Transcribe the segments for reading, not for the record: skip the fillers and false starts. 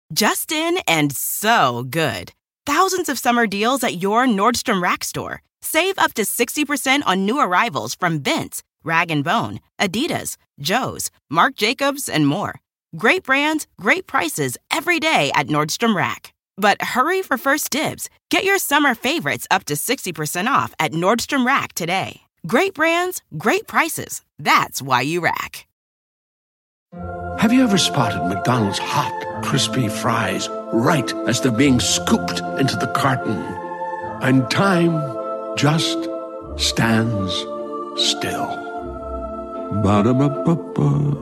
Just in and so good. Thousands of summer deals at your Nordstrom Rack store. Save up to 60% on new arrivals from Vince, Rag & Bone, Adidas, Joe's, Marc Jacobs, and more. Great brands, great prices every day at Nordstrom Rack. But hurry for first dibs. Get your summer favorites up to 60% off at Nordstrom Rack today. Great brands, great prices. That's why you rack. Have you ever spotted McDonald's hot, crispy fries right as they're being scooped into the carton? And time just stands still. Ba-da-ba-ba-ba.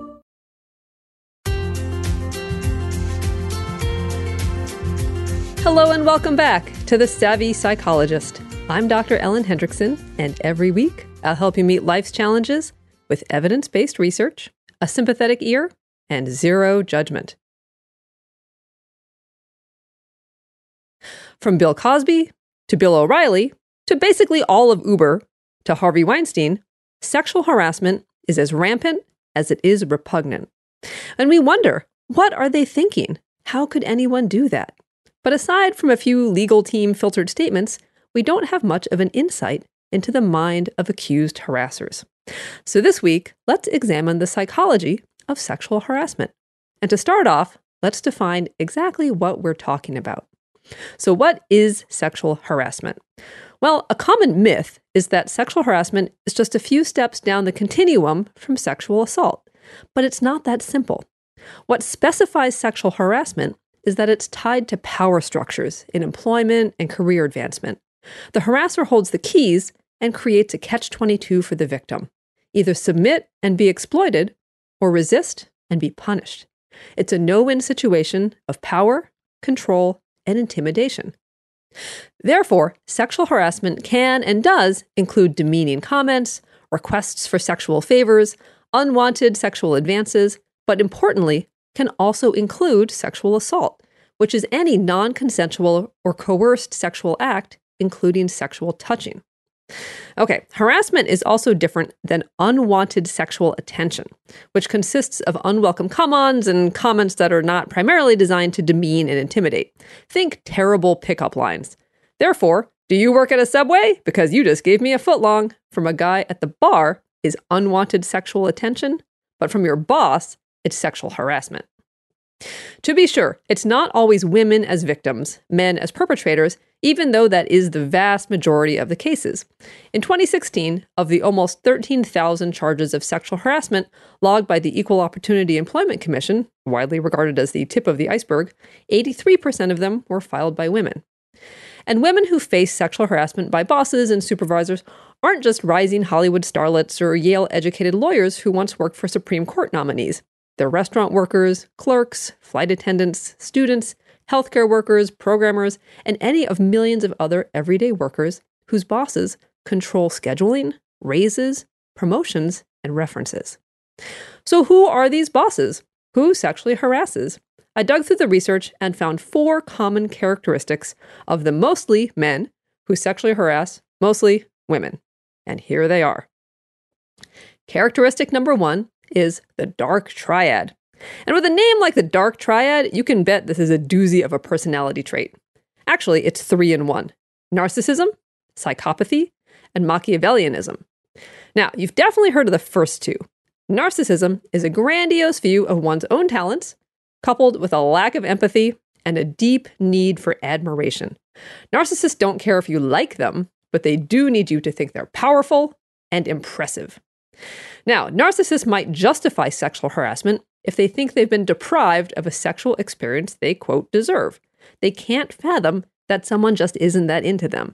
Hello and welcome back to The Savvy Psychologist. I'm Dr. Ellen Hendrickson, and every week I'll help you meet life's challenges with evidence-based research, a sympathetic ear, and zero judgment. From Bill Cosby to Bill O'Reilly to basically all of Uber to Harvey Weinstein, sexual harassment is as rampant as it is repugnant. And we wonder, what are they thinking? How could anyone do that? But aside from a few legal team filtered statements, we don't have much of an insight into the mind of accused harassers. So this week, let's examine the psychology of sexual harassment. And to start off, let's define exactly what we're talking about. So what is sexual harassment? Well, a common myth is that sexual harassment is just a few steps down the continuum from sexual assault. But it's not that simple. What specifies sexual harassment is that it's tied to power structures in employment and career advancement. The harasser holds the keys and creates a catch-22 for the victim. Either submit and be exploited, or resist and be punished. It's a no-win situation of power, control, and intimidation. Therefore, sexual harassment can and does include demeaning comments, requests for sexual favors, unwanted sexual advances, but importantly, can also include sexual assault, which is any non-consensual or coerced sexual act, including sexual touching. Okay, harassment is also different than unwanted sexual attention, which consists of unwelcome come-ons and comments that are not primarily designed to demean and intimidate. Think terrible pickup lines. Therefore, do you work at a Subway? Because you just gave me a footlong. From a guy at the bar is unwanted sexual attention, but from your boss, it's sexual harassment. To be sure, it's not always women as victims, men as perpetrators, even though that is the vast majority of the cases. In 2016, of the almost 13,000 charges of sexual harassment logged by the Equal Opportunity Employment Commission, widely regarded as the tip of the iceberg, 83% of them were filed by women. And women who face sexual harassment by bosses and supervisors aren't just rising Hollywood starlets or Yale-educated lawyers who once worked for Supreme Court nominees. They're restaurant workers, clerks, flight attendants, students, healthcare workers, programmers, and any of millions of other everyday workers whose bosses control scheduling, raises, promotions, and references. So who are these bosses? Who sexually harasses? I dug through the research and found 4 common characteristics of the mostly men who sexually harass mostly women. And here they are. Characteristic number 1 is the dark triad. And with a name like the dark triad, you can bet this is a doozy of a personality trait. Actually, it's 3 in 1. Narcissism, psychopathy, and Machiavellianism. Now, you've definitely heard of the first 2. Narcissism is a grandiose view of one's own talents, coupled with a lack of empathy and a deep need for admiration. Narcissists don't care if you like them, but they do need you to think they're powerful and impressive. Now, narcissists might justify sexual harassment if they think they've been deprived of a sexual experience they, quote, deserve. They can't fathom that someone just isn't that into them.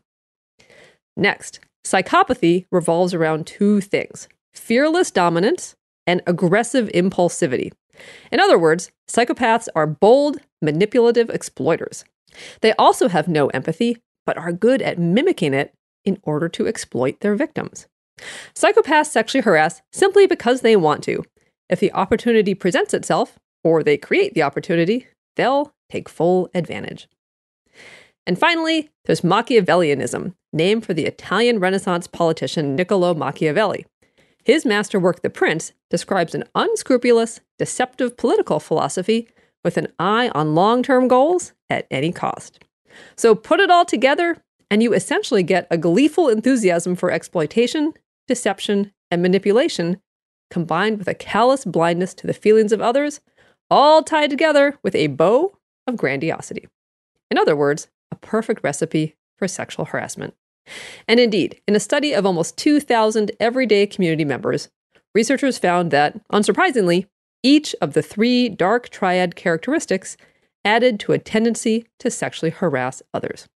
Next, psychopathy revolves around 2 things: fearless dominance and aggressive impulsivity. In other words, psychopaths are bold, manipulative exploiters. They also have no empathy, but are good at mimicking it in order to exploit their victims. Psychopaths sexually harass simply because they want to. If the opportunity presents itself, or they create the opportunity, they'll take full advantage. And finally, there's Machiavellianism, named for the Italian Renaissance politician Niccolo Machiavelli. His masterwork, The Prince, describes an unscrupulous, deceptive political philosophy with an eye on long-term goals at any cost. So put it all together, and you essentially get a gleeful enthusiasm for exploitation, deception, and manipulation, combined with a callous blindness to the feelings of others, all tied together with a bow of grandiosity. In other words, a perfect recipe for sexual harassment. And indeed, in a study of almost 2,000 everyday community members, researchers found that, unsurprisingly, each of the 3 dark triad characteristics added to a tendency to sexually harass others.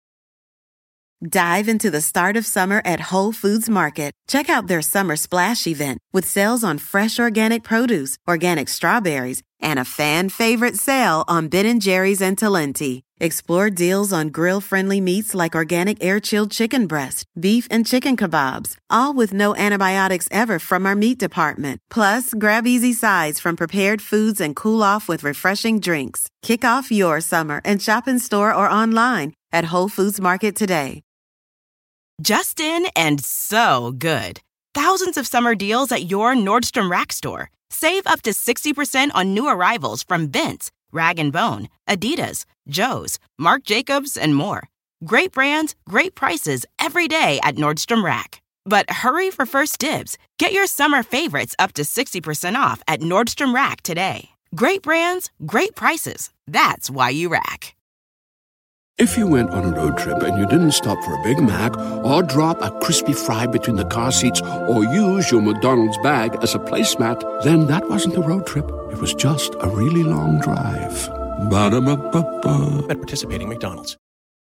Dive into the start of summer at Whole Foods Market. Check out their Summer Splash event with sales on fresh organic produce, organic strawberries, and a fan-favorite sale on Ben & Jerry's and Talenti. Explore deals on grill-friendly meats like organic air-chilled chicken breast, beef and chicken kebabs, all with no antibiotics ever from our meat department. Plus, grab easy sides from prepared foods and cool off with refreshing drinks. Kick off your summer and shop in store or online at Whole Foods Market today. Just in and so good. Thousands of summer deals at your Nordstrom Rack store. Save up to 60% on new arrivals from Vince, Rag & Bone, Adidas, Joe's, Marc Jacobs, and more. Great brands, great prices every day at Nordstrom Rack. But hurry for first dibs. Get your summer favorites up to 60% off at Nordstrom Rack today. Great brands, great prices. That's why you rack. If you went on a road trip and you didn't stop for a Big Mac or drop a crispy fry between the car seats or use your McDonald's bag as a placemat, then that wasn't a road trip. It was just a really long drive. Ba-da-ba-ba-ba. At participating McDonald's.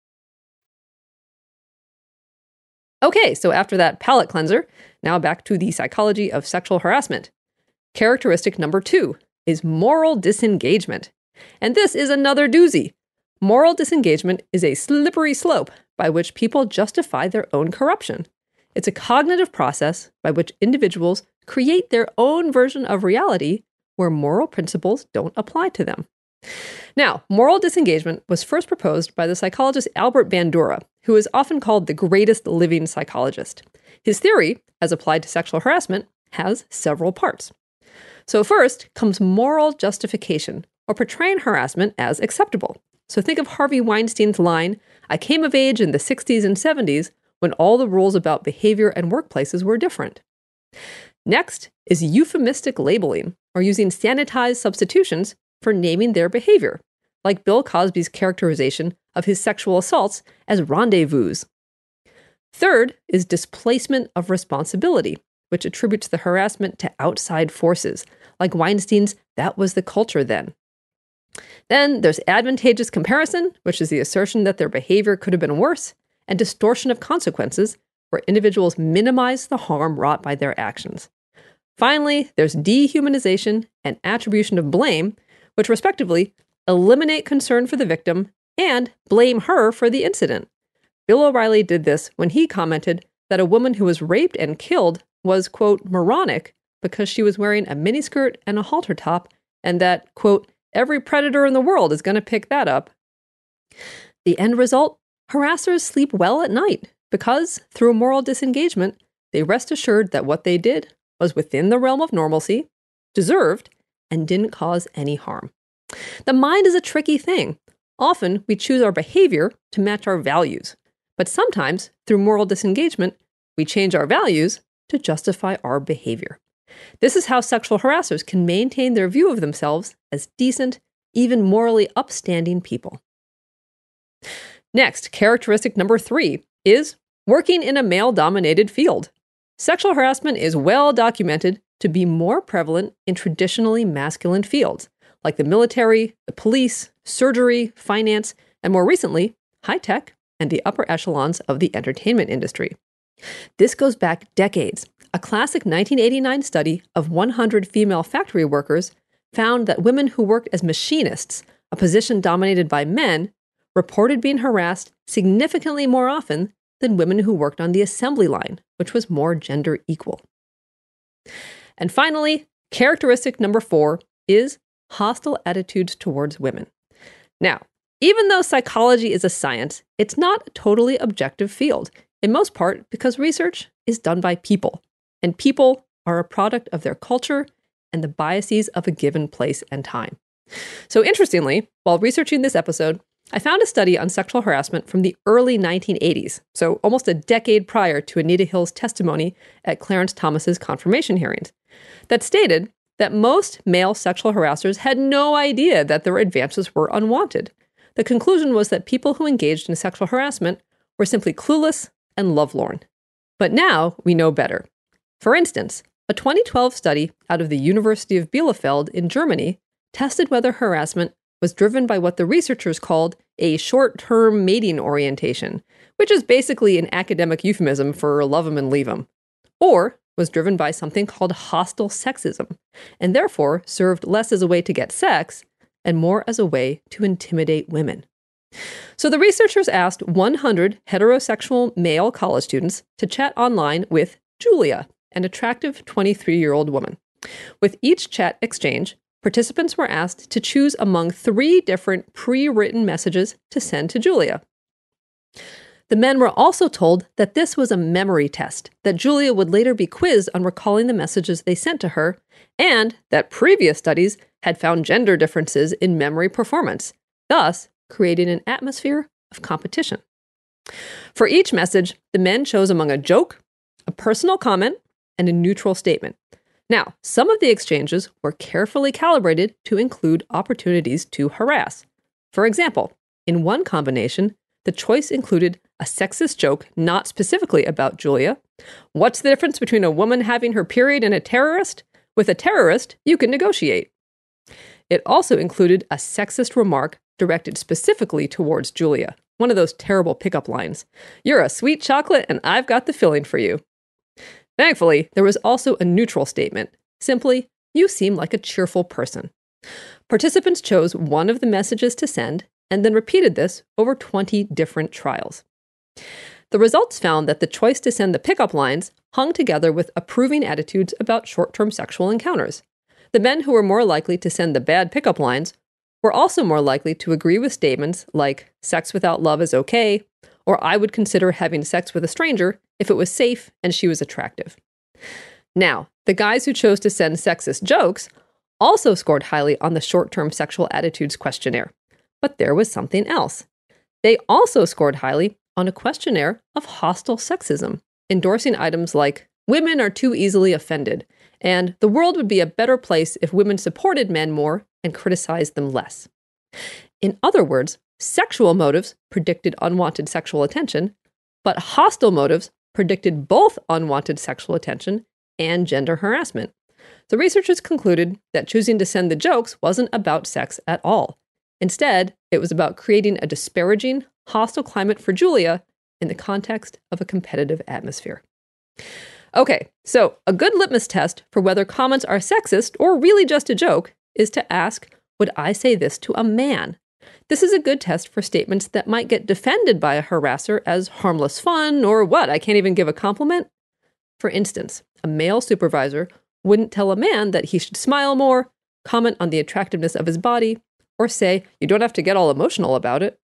Okay, so after that palate cleanser, now back to the psychology of sexual harassment. Characteristic number 2 is moral disengagement. And this is another doozy. Moral disengagement is a slippery slope by which people justify their own corruption. It's a cognitive process by which individuals create their own version of reality where moral principles don't apply to them. Now, moral disengagement was first proposed by the psychologist Albert Bandura, who is often called the greatest living psychologist. His theory, as applied to sexual harassment, has several parts. So first comes moral justification, or portraying harassment as acceptable. So think of Harvey Weinstein's line, "I came of age in the 60s and 70s when all the rules about behavior and workplaces were different." Next is euphemistic labeling, or using sanitized substitutions for naming their behavior, like Bill Cosby's characterization of his sexual assaults as rendezvous. Third is displacement of responsibility, which attributes the harassment to outside forces, like Weinstein's "that was the culture then." Then there's advantageous comparison, which is the assertion that their behavior could have been worse, and distortion of consequences, where individuals minimize the harm wrought by their actions. Finally, there's dehumanization and attribution of blame, which respectively eliminate concern for the victim and blame her for the incident. Bill O'Reilly did this when he commented that a woman who was raped and killed was, quote, moronic because she was wearing a miniskirt and a halter top, and that, quote, every predator in the world is going to pick that up. The end result? Harassers sleep well at night because, through moral disengagement, they rest assured that what they did was within the realm of normalcy, deserved, and didn't cause any harm. The mind is a tricky thing. Often, we choose our behavior to match our values. But sometimes, through moral disengagement, we change our values to justify our behavior. This is how sexual harassers can maintain their view of themselves as decent, even morally upstanding people. Next, characteristic number 3 is working in a male-dominated field. Sexual harassment is well documented to be more prevalent in traditionally masculine fields, like the military, the police, surgery, finance, and more recently, high tech and the upper echelons of the entertainment industry. This goes back decades. A classic 1989 study of 100 female factory workers found that women who worked as machinists, a position dominated by men, reported being harassed significantly more often than women who worked on the assembly line, which was more gender equal. And finally, characteristic number 4 is hostile attitudes towards women. Now, even though psychology is a science, it's not a totally objective field, in most part because research is done by people. And people are a product of their culture and the biases of a given place and time. So interestingly, while researching this episode, I found a study on sexual harassment from the early 1980s, so almost a decade prior to Anita Hill's testimony at Clarence Thomas's confirmation hearings, that stated that most male sexual harassers had no idea that their advances were unwanted. The conclusion was that people who engaged in sexual harassment were simply clueless and lovelorn. But now we know better. For instance, a 2012 study out of the University of Bielefeld in Germany tested whether harassment was driven by what the researchers called a short-term mating orientation, which is basically an academic euphemism for love 'em and leave 'em, or was driven by something called hostile sexism, and therefore served less as a way to get sex and more as a way to intimidate women. So the researchers asked 100 heterosexual male college students to chat online with Julia, an attractive 23-year-old woman. With each chat exchange, participants were asked to choose among 3 different pre-written messages to send to Julia. The men were also told that this was a memory test, that Julia would later be quizzed on recalling the messages they sent to her, and that previous studies had found gender differences in memory performance, thus creating an atmosphere of competition. For each message, the men chose among a joke, a personal comment, and a neutral statement. Now, some of the exchanges were carefully calibrated to include opportunities to harass. For example, in one combination, the choice included a sexist joke not specifically about Julia. What's the difference between a woman having her period and a terrorist? With a terrorist, you can negotiate. It also included a sexist remark directed specifically towards Julia. One of those terrible pickup lines. You're a sweet chocolate and I've got the filling for you. Thankfully, there was also a neutral statement. Simply, you seem like a cheerful person. Participants chose one of the messages to send and then repeated this over 20 different trials. The results found that the choice to send the pickup lines hung together with approving attitudes about short-term sexual encounters. The men who were more likely to send the bad pickup lines were also more likely to agree with statements like, sex without love is okay, or I would consider having sex with a stranger if it was safe and she was attractive. Now, the guys who chose to send sexist jokes also scored highly on the short-term sexual attitudes questionnaire. But there was something else. They also scored highly on a questionnaire of hostile sexism, endorsing items like, women are too easily offended, and the world would be a better place if women supported men more and criticized them less. In other words, sexual motives predicted unwanted sexual attention, but hostile motives predicted both unwanted sexual attention and gender harassment. The researchers concluded that choosing to send the jokes wasn't about sex at all. Instead, it was about creating a disparaging, hostile climate for Julia in the context of a competitive atmosphere. Okay, so a good litmus test for whether comments are sexist or really just a joke is to ask, would I say this to a man? This is a good test for statements that might get defended by a harasser as harmless fun or what, I can't even give a compliment? For instance, a male supervisor wouldn't tell a man that he should smile more, comment on the attractiveness of his body, or say, you don't have to get all emotional about it.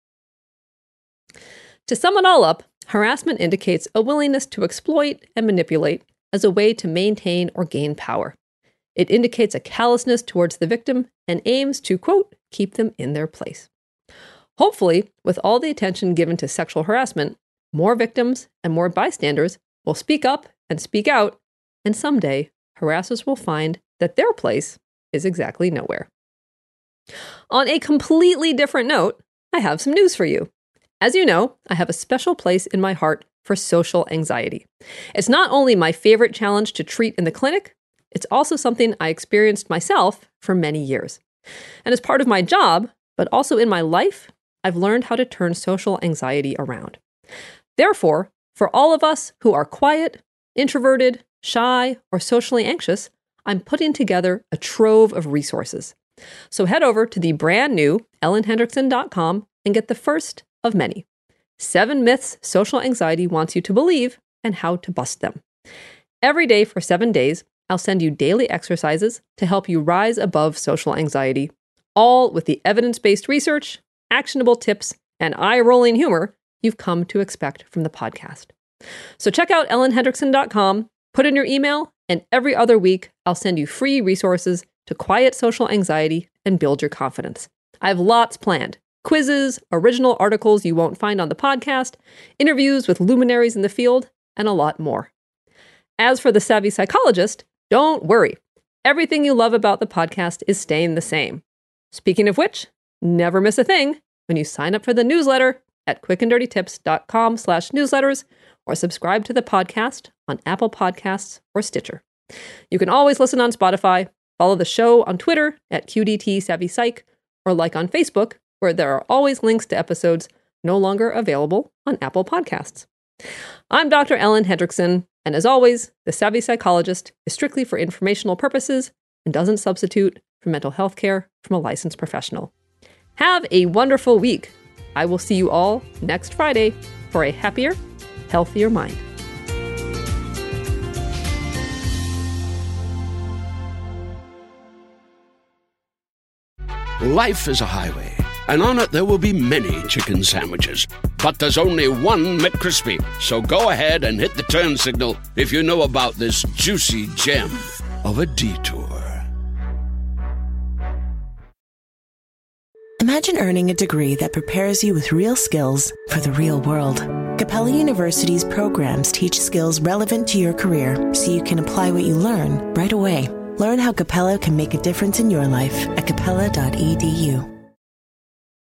To sum it all up, harassment indicates a willingness to exploit and manipulate as a way to maintain or gain power. It indicates a callousness towards the victim and aims to, quote, keep them in their place. Hopefully, with all the attention given to sexual harassment, more victims and more bystanders will speak up and speak out, and someday harassers will find that their place is exactly nowhere. On a completely different note, I have some news for you. As you know, I have a special place in my heart for social anxiety. It's not only my favorite challenge to treat in the clinic, it's also something I experienced myself for many years. And as part of my job, but also in my life, I've learned how to turn social anxiety around. Therefore, for all of us who are quiet, introverted, shy, or socially anxious, I'm putting together a trove of resources. So head over to the brand new ellenhendrickson.com and get the first of many. 7 myths social anxiety wants you to believe and how to bust them. Every day for 7 days, I'll send you daily exercises to help you rise above social anxiety, all with the evidence-based research, actionable tips, and eye-rolling humor you've come to expect from the podcast. So check out ellenhendrickson.com, put in your email, and every other week I'll send you free resources to quiet social anxiety and build your confidence. I have lots planned. Quizzes, original articles you won't find on the podcast, interviews with luminaries in the field, and a lot more. As for The Savvy Psychologist, don't worry. Everything you love about the podcast is staying the same. Speaking of which, never miss a thing when you sign up for the newsletter at quickanddirtytips.com/newsletters or subscribe to the podcast on Apple Podcasts or Stitcher. You can always listen on Spotify, follow the show on Twitter at QDTSavvyPsych, or like on Facebook, where there are always links to episodes no longer available on Apple Podcasts. I'm Dr. Ellen Hendrickson, and as always, The Savvy Psychologist is strictly for informational purposes and doesn't substitute for mental health care from a licensed professional. Have a wonderful week. I will see you all next Friday for a happier, healthier mind. Life is a highway, and on it there will be many chicken sandwiches. But there's only one McCrispy. So go ahead and hit the turn signal if you know about this juicy gem of a detour. Imagine earning a degree that prepares you with real skills for the real world. Capella University's programs teach skills relevant to your career so you can apply what you learn right away. Learn how Capella can make a difference in your life at capella.edu.